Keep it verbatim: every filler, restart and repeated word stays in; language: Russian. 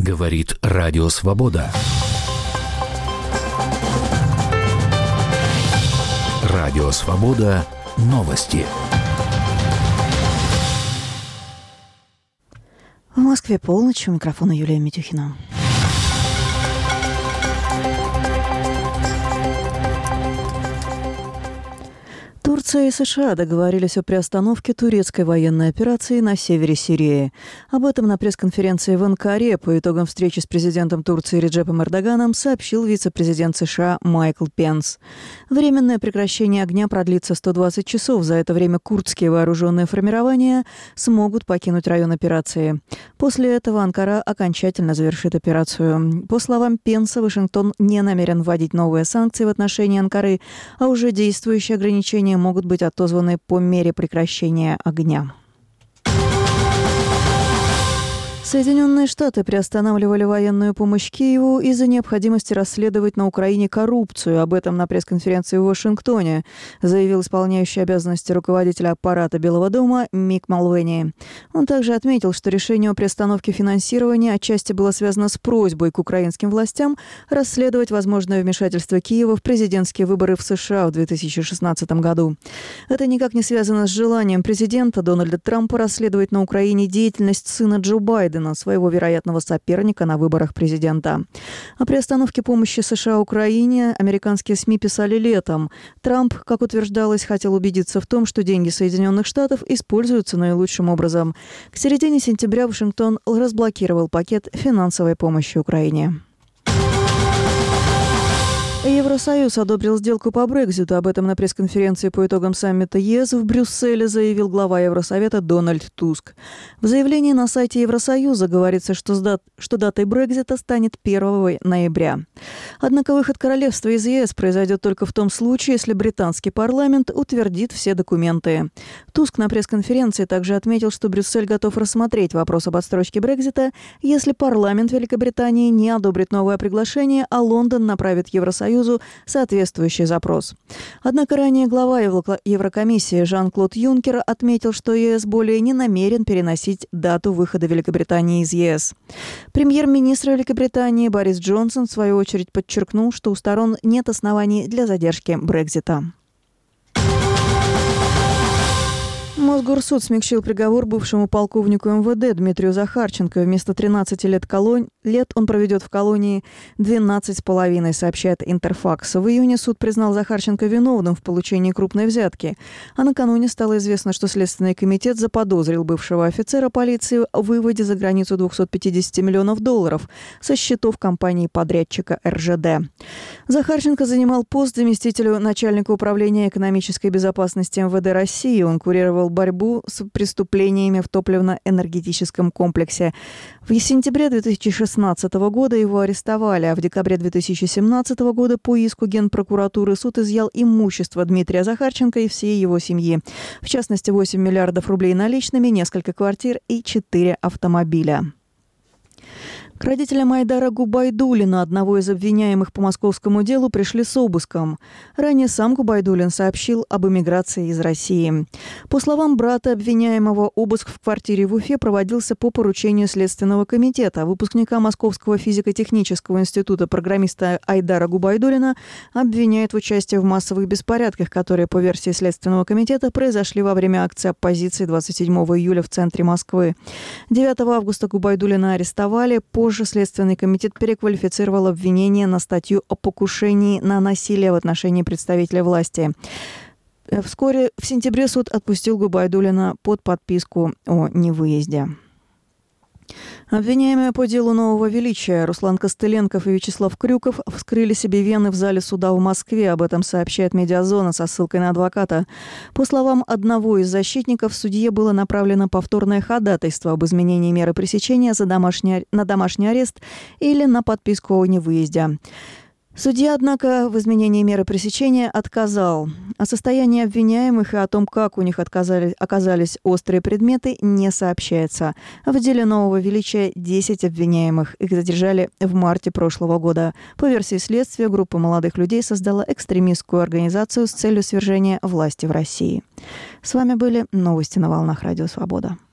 Говорит Радио Свобода. Радио Свобода. Новости. В Москве полночь. У микрофона Юлия Митюхина. Турция и США договорились о приостановке турецкой военной операции на севере Сирии. Об этом на пресс-конференции в Анкаре по итогам встречи с президентом Турции Реджепом Эрдоганом сообщил вице-президент США Майкл Пенс. Временное прекращение огня продлится сто двадцать часов. За это время курдские вооруженные формирования смогут покинуть район операции. После этого Анкара окончательно завершит операцию. По словам Пенса, Вашингтон не намерен вводить новые санкции в отношении Анкары, а уже действующие ограничения могут быть отозваны по мере прекращения огня. Соединенные Штаты приостанавливали военную помощь Киеву из-за необходимости расследовать на Украине коррупцию. Об этом на пресс-конференции в Вашингтоне заявил исполняющий обязанности руководителя аппарата Белого дома Мик Малвени. Он также отметил, что решение о приостановке финансирования отчасти было связано с просьбой к украинским властям расследовать возможное вмешательство Киева в президентские выборы в США в две тысячи шестнадцатом году. Это никак не связано с желанием президента Дональда Трампа расследовать на Украине деятельность сына Джо Байдена, своего вероятного соперника на выборах президента. О приостановке помощи США Украине американские СМИ писали летом. Трамп, как утверждалось, хотел убедиться в том, что деньги Соединенных Штатов используются наилучшим образом. К середине сентября Вашингтон разблокировал пакет финансовой помощи Украине. Евросоюз одобрил сделку по Брекситу. Об этом на пресс-конференции по итогам саммита ЕС в Брюсселе заявил глава Евросовета Дональд Туск. В заявлении на сайте Евросоюза говорится, что, дат, что датой Брексита станет первого ноября. Однако выход королевства из ЕС произойдет только в том случае, если британский парламент утвердит все документы. Туск на пресс-конференции также отметил, что Брюссель готов рассмотреть вопрос об отсрочке Брексита, если парламент Великобритании не одобрит новое приглашение, а Лондон направит Евросоюзу соответствующий запрос. Однако ранее глава Еврокомиссии Жан-Клод Юнкер отметил, что ЕС более не намерен переносить дату выхода Великобритании из ЕС. Премьер-министр Великобритании Борис Джонсон в свою очередь подчеркнул, что у сторон нет оснований для задержки Брексита. Мосгорсуд смягчил приговор бывшему полковнику эм вэ дэ Дмитрию Захарченко. Вместо тринадцати лет, колон... лет он проведет в колонии двенадцать с половиной, сообщает Интерфакс. В июне суд признал Захарченко виновным в получении крупной взятки. А накануне стало известно, что Следственный комитет заподозрил бывшего офицера полиции в выводе за границу двухсот пятидесяти миллионов долларов со счетов компании-подрядчика эр жэ дэ. Захарченко занимал пост заместителя начальника управления экономической безопасности эм вэ дэ России. Он курировал борьбу с преступлениями в топливно-энергетическом комплексе. В сентябре две тысячи шестнадцатого года его арестовали, а в декабре две тысячи семнадцатого года по иску Генпрокуратуры суд изъял имущество Дмитрия Захарченко и всей его семьи. В частности, восемь миллиардов рублей наличными, несколько квартир и четыре автомобиля. К родителям Айдара Губайдуллина, одного из обвиняемых по московскому делу, пришли с обыском. Ранее сам Губайдуллин сообщил об эмиграции из России. По словам брата обвиняемого, обыск в квартире в Уфе проводился по поручению Следственного комитета. Выпускника Московского физико-технического института программиста Айдара Губайдуллина обвиняют в участии в массовых беспорядках, которые, по версии Следственного комитета, произошли во время акции оппозиции двадцать седьмого июля в центре Москвы. девятого августа Губайдуллина арестовали. По Позже Следственный комитет переквалифицировал обвинение на статью о покушении на насилие в отношении представителя власти. Вскоре в сентябре суд отпустил Губайдуллина под подписку о невыезде. Обвиняемые по делу нового величия Руслан Костыленков и Вячеслав Крюков вскрыли себе вены в зале суда в Москве. Об этом сообщает «Медиазона» со ссылкой на адвоката. По словам одного из защитников, судье было направлено повторное ходатайство об изменении меры пресечения за домашний, на домашний арест или на подписку о невыезде. Судья, однако, в изменении меры пресечения отказал. О состоянии обвиняемых и о том, как у них отказали, оказались острые предметы, не сообщается. В деле нового величия десять обвиняемых. Их задержали в марте прошлого года. По версии следствия, группа молодых людей создала экстремистскую организацию с целью свержения власти в России. С вами были новости на волнах Радио Свобода.